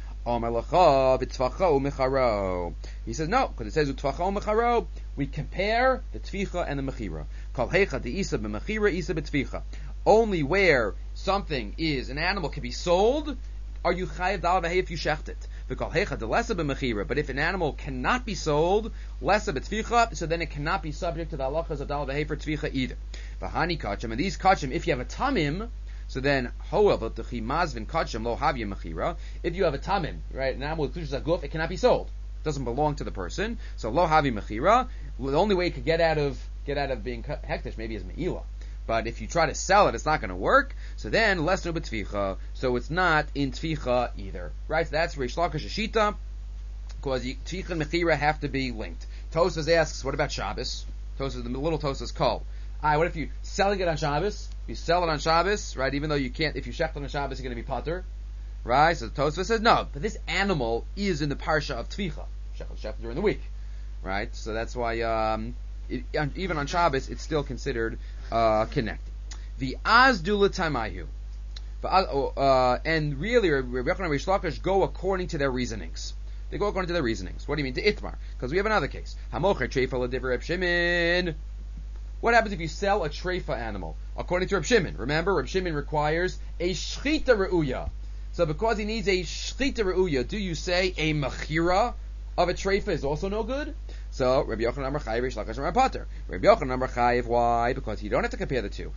He says no, because it says utfacha mecharo. We compare the tficha and the mechira. Kol hecha de isa b'mechira, isa b'tficha. Only where something is an animal can be sold, are you chayav dal v'hei if you shecht it? But if an animal cannot be sold, lesa b'tficha, so then it cannot be subject to the halachas of dal v'hei for tficha either. V'hani kachim, and these kachim, if you have a tamim, so then however the chimazvin kachim lo havya mechira. If you have a tamim, right, an animal with klushas aguf, it cannot be sold. It doesn't belong to the person. So lo havya mechira. The only way it could get out of get out of being hektish maybe is me'ilah. But if you try to sell it, it's not going to work. So then, less no b'tficha. So it's not in tficha either. Right? So that's Reish Lakish Shita, because tficha and mechira have to be linked. Tosas asks, what about Shabbos? Tosas, the little Tosas call. Alright, what if you selling it on Shabbos? You sell it on Shabbos, right? Even though you can't, if you shecht on Shabbos, you're going to be pater. Right? So Tosas says, no, but this animal is in the parsha of tficha. Shecht during the week. Right? So that's why, um, it, even on Shabbos, it's still considered Uh, connected. The Azdula Tamayu. Uh, and really, Rabbi Yochanan and Reish Lakish go according to their reasonings. They go according to their reasonings. What do you mean? To Itmar. Because we have another case. Hamocher Treifa L'Divrei Reb Shimon. What happens if you sell a treifa animal? According to Reb Shimon. Remember, Reb Shimon requires a shchita re'uya. So because he needs a shchita re'uya, do you say a mechira of a treifa is also no good? So, Rabbi Yochanan Amar Chayiv, Reish Lakish Amar Pater. Rabbi Yochanan Amar Chayiv, why? Because you don't have to compare the two.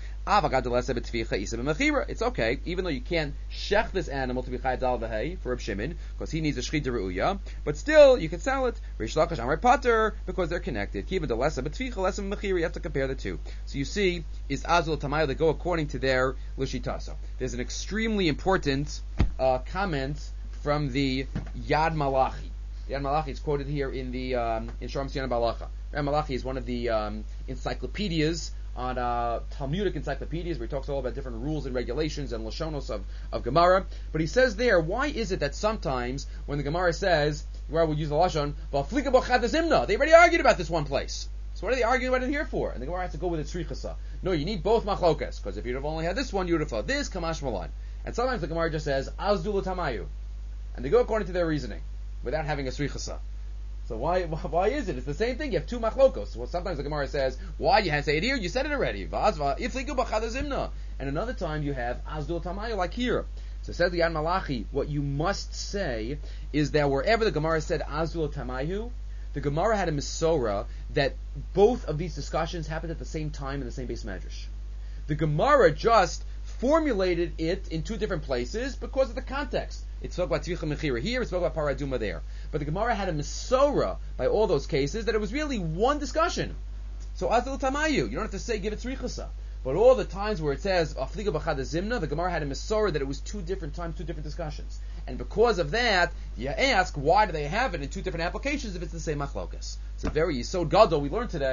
It's okay, even though you can't shech this animal to be Chayiv Dal V'hei for Reb Shimon, because he needs a Shchita Re'uya, but still, you can sell it. Reish Lakish Amar Pater, because they're connected. Kiva de Lesa B'tficha, Lesa B'mechira, you have to compare the two. So you see, is Azul Tamayo, they go according to their Lishitasa. There's an extremely important uh, comment from the Yad Malachi. Yad Malachi is quoted here in the um, in Sharm Siana Balacha. Yad Malachi is one of the um, encyclopedias on uh, Talmudic encyclopedias where he talks all about different rules and regulations and lashonos of, of Gemara. But he says there, why is it that sometimes when the Gemara says, where we'll use the lashon, "V'aflika b'chadazimna," they already argued about this one place. So what are they arguing about it here for? And the Gemara has to go with its richasa. No, you need both machlokas, because if you'd have only had this one, you would have thought this kamash malan. And sometimes the Gemara just says azdula tamayu, and they go according to their reasoning, without having a srichasa. So why why is it? It's the same thing. You have two machlokos. Well, sometimes the Gemara says, why you have to say it here? You said it already. And another time you have azdul tamayu, like here. So says the Yad Malachi, what you must say is that wherever the Gemara said azdul tamayu, the Gemara had a misora that both of these discussions happened at the same time in the same base medrash. The Gemara just formulated it in two different places because of the context. It spoke about Tvicha Mechira here, it spoke about Paraduma there. But the Gemara had a Mesora by all those cases that it was really one discussion. So Azil Tamayu, you don't have to say give it Tzrichasa. But all the times where it says Afliga B'chad Zimna, the Gemara had a Mesora that it was two different times, two different discussions. And because of that, you ask, why do they have it in two different applications if it's the same machlokas? It's a very Yisod Gadol we learned today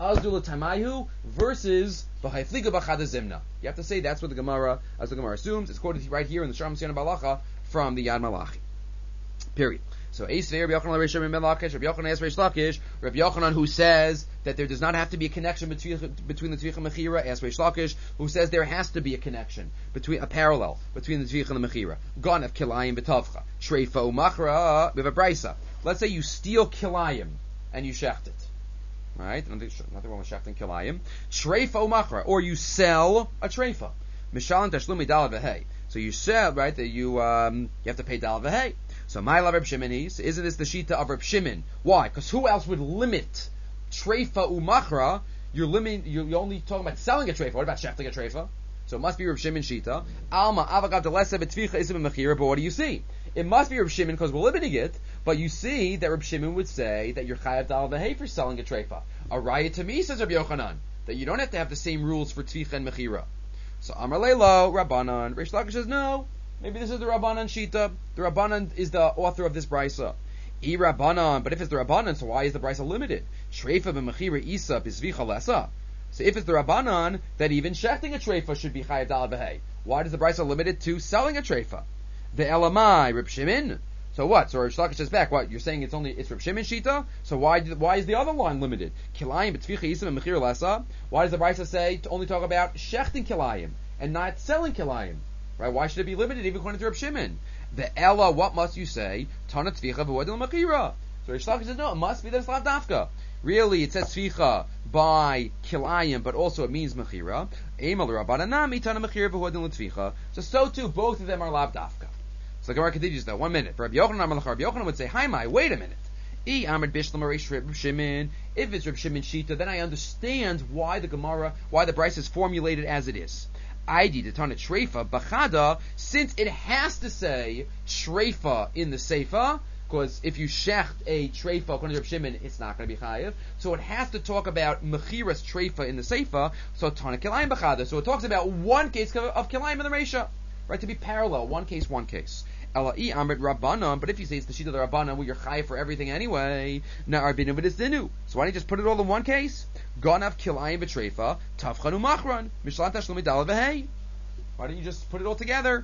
Azdula Tamayu versus B'Haifliga B'Chada Zimna. You have to say that's what the Gemara, as the Gemara assumes, it's quoted right here in the Sharm Siyana Balacha from the Yad Malachi. Period. So Eisvei Rabbi Yochanan Reish Ben Lakish, Rabbi Yochanan asks Reish Lakish, Rabbi Yochanan who says that there does not have to be a connection between between the Tvicha and Mechira, asks Reish Lakish, who says there has to be a connection between a parallel between the Tvicha and the Mechira. Ganav Kilayim B'Tavcha, Shreifa Umachra. We have a brisa. Let's say you steal Kilayim and you shecht it. Right? Nothing, nothing wrong with shechting Kilayim. Shreifa Umachra, or you sell a treifa. Mishalan Tashlumi Dal V'Hei. So you sell, right? That you um, you have to pay Dal V'Hei. So my love Reb Shimon is, isn't this the shita of Reb Shimon? Why? Because who else would limit treifa umachra? You're limiting. You're only talking about selling a treifa. What about shefting a treifa? So it must be Reb Shimon shita. Alma avagav delesa betvicha isim mechira. But what do you see? It must be Reb Shimon because we're limiting it. But you see that Reb Shimon would say that you're chayav dal v'hei for selling a treifa. A raya to me says Reb Yochanan that you don't have to have the same rules for tvicha and mechira. So Amar Leilo Rabbanan. Reish Lakish says no. Maybe this is the Rabbanan Shita. The Rabbanan is the author of this brisa. E Rabbanan, but if it's the Rabbanan, so why is the brisa limited? Shreifa b'mechira isa b'zvicha lesa. So if it's the Rabbanan, that even shechting a treifa should be chayav dal v'hei. Why does the brisa limit it to selling a treifa? The elamai Reb Shimon. So what? So Reish Lakish is back. What you're saying? It's only it's Reb Shimon Shita. So why why is the other line limited? Kilayim b'tvicha isa b'mechira lesa. Why does the brisa say to only talk about shechting kilayim and not selling kilayim? Right? Why should it be limited even according to Reb Shimon? The Ella, what must you say? Tana Tzvicha v'Wadil Mechira. So Reish Lakish says, no, it must be that it's Lav Dafka. Really, it says Tzvicha by Kilayim, but also it means Mechira. Eimal Rabbananami Tana Mechira v'Wadil Tzvicha. So, so too, both of them are Lav Dafka. So the Gemara continues though, one minute. For Rabbi Yochanan, Rabbi Yochanan would say, Hi, my, wait a minute. E Amid Bishlam Reish Reb Shimon. If it's Reb Shimon Shita, then I understand why the Gemara, why the Bryce is formulated as it is. I D the Tana Shreifa Bachada, since it has to say Shreifa in the Seifa, because if you shecht a Shreifa according to Reb Shimon, it's not going to be Chayiv. So it has to talk about Mechiras Shreifa in the Seifa, so Tana Kilayim Bachada. So it talks about one case of Kilayim in the Reisha, right? To be parallel, one case, one case. Ela'i Amrit Rabbanan, but if you say it's the sheet of the Rabbanan, well, you're Chayiv for everything anyway. Now Arbinu but it's Dinu. So why don't you just put it all in one case? Ganav Kilayim B'Treifa, Tavchanu Machran, Mishlan Tashlumi Dal V'Hei. Why don't you just put it all together?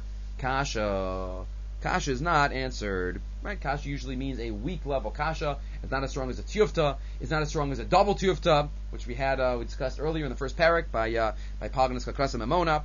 Kasha. Kasha is not answered. Right? Kasha usually means a weak level kasha. It's not as strong as a tiyufta. It's not as strong as a double tiyufta, which we had uh, we discussed earlier in the first parak by uh, by Paganas Kakrasa Memona.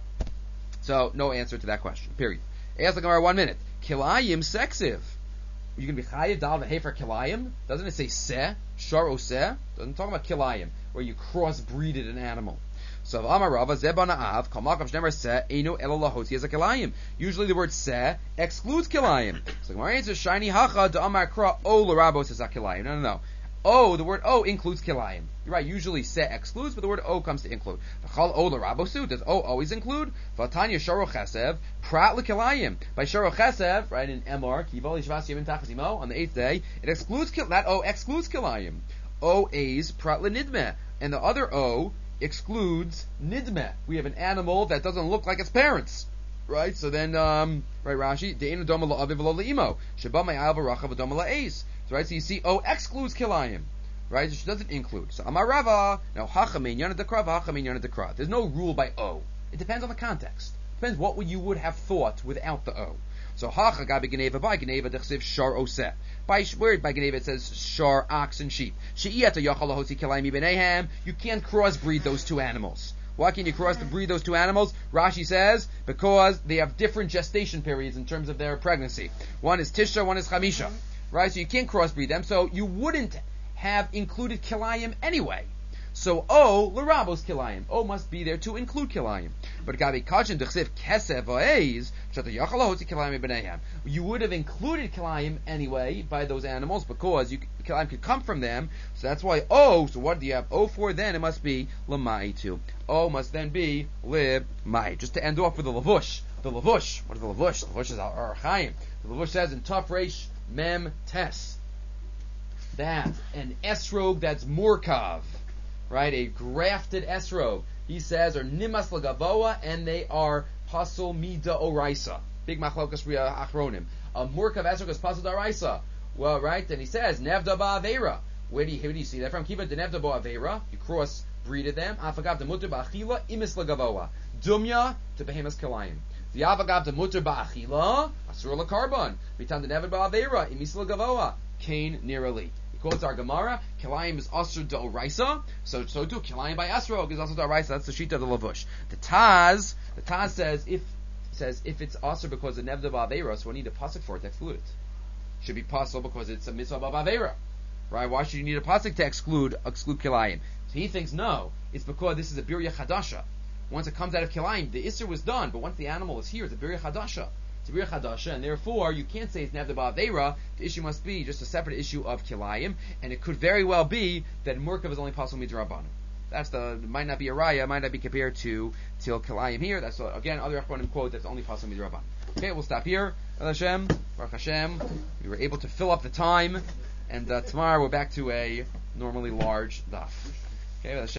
So no answer to that question. Period. Ask the Gemara one minute. Kilayim sexiv. You can be chayiv dal v'hei for kilayim. Doesn't it say se? Sharo se? Doesn't talk about kilayim where you crossbreeded an animal. So Amar Rava Zebana Av Kamakav Shnemer Se Einu Elo Lahoti as a Kilayim. Usually the word Se excludes Kilayim. So my answer is shiny hacha da Amar Kra O Larabos is a Kilayim. No, no, no. O, the word O includes Kilayim. You're right. Usually Se excludes, but the word O comes to include. V'chal O Larabosu. Does O always include? V'atanya Sharo Chesev Prat LeKilayim. By Sharo Chesev, right in Emor Kivol Yishvas Yevim Tachazimo on the eighth day, it excludes that O excludes Kilayim. O A's Prat LeNidmeh, and the other O excludes nidmeh. We have an animal that doesn't look like its parents, right? So then, um, right, Rashi, de'enu doma la'aviv v'lo la'imo, sheba ma'ayal v'racha v'doma la'ez. So, right, so you see, oh, excludes kilayim, right? It doesn't include. So, Amar Rava, now, hacha me'inyan dekra, v'hacha me'inyan dekra. There's no rule by O. It depends on the context. It depends what you would have thought without the O. So, hacha gabi geneva, by geneva, dechsiv shar oseh. By word by Geneva it says shar, ox, and sheep. She'iyata yachal lahosi kilayim b'neihem. You can't crossbreed those two animals. Why can't you crossbreed those two animals? Rashi says because they have different gestation periods in terms of their pregnancy. One is Tisha, one is Chamisha. Right? So you can't crossbreed them. So you wouldn't have included kilayim anyway. So O l'rabos kilayim. O must be there to include kilayim. But gabi kachin dechsiv kesev oez shata yachal lahotzi kilayim b'neihem. You would have included kilayim anyway by those animals because you, kilayim could come from them. So that's why O. So what do you have O for? Then it must be lamai too. O must then be limai. Just to end off with the lavush. The lavush. What is the lavush? The lavush is our chaim. The lavush says in Taf Reish Mem Tes that an esrog that's murkav. Right, a grafted esrog, he says, are nimas lagavoa, and they are pasul mida oraisa. Big machlokas achronim. A murkav esrog is pasul daraisa. Well, right, then he says, nevda ba'avera. Where do you, where do you see that from? Kiva denevda bo avera. You cross breeded them. Afagav de mutter ba'achila imis lagavoa. Dumya to behemoth kilayim. The avagav de mutter ba'achila asur lakarbon. Bitan denevda bo avera imis lagavoa. Kain nirali. He quotes our Gemara. Kilayim is asur do raisa. So so too kilayim by asrog is also do raisa. That's the sheet of the lavush. The Taz. The Taz says if says if it's asur because of nevda bo avera, so we need a pasuk for it to exclude it. Should be possible because it's a mitzvah of avera. Right? Why should you need a pasuk to exclude exclude kilayim? So he thinks no, it's because this is a birya chadasha. Once it comes out of kilayim, the isser was done, but once the animal is here, it's a birya chadasha. It's a birya chadasha, and therefore you can't say it's nevda ba'aveira. The issue must be just a separate issue of kilayim, and it could very well be that murkav is only possible midrabanan. That's the it might not be a raya, might not be compared to till kilayim here. That's what, again other achronim quote that's only possible midrabanan. Okay, we'll stop here. Hashem, Baruch Hashem, we were able to fill up the time. And uh, tomorrow we're back to a normally large daf. Okay,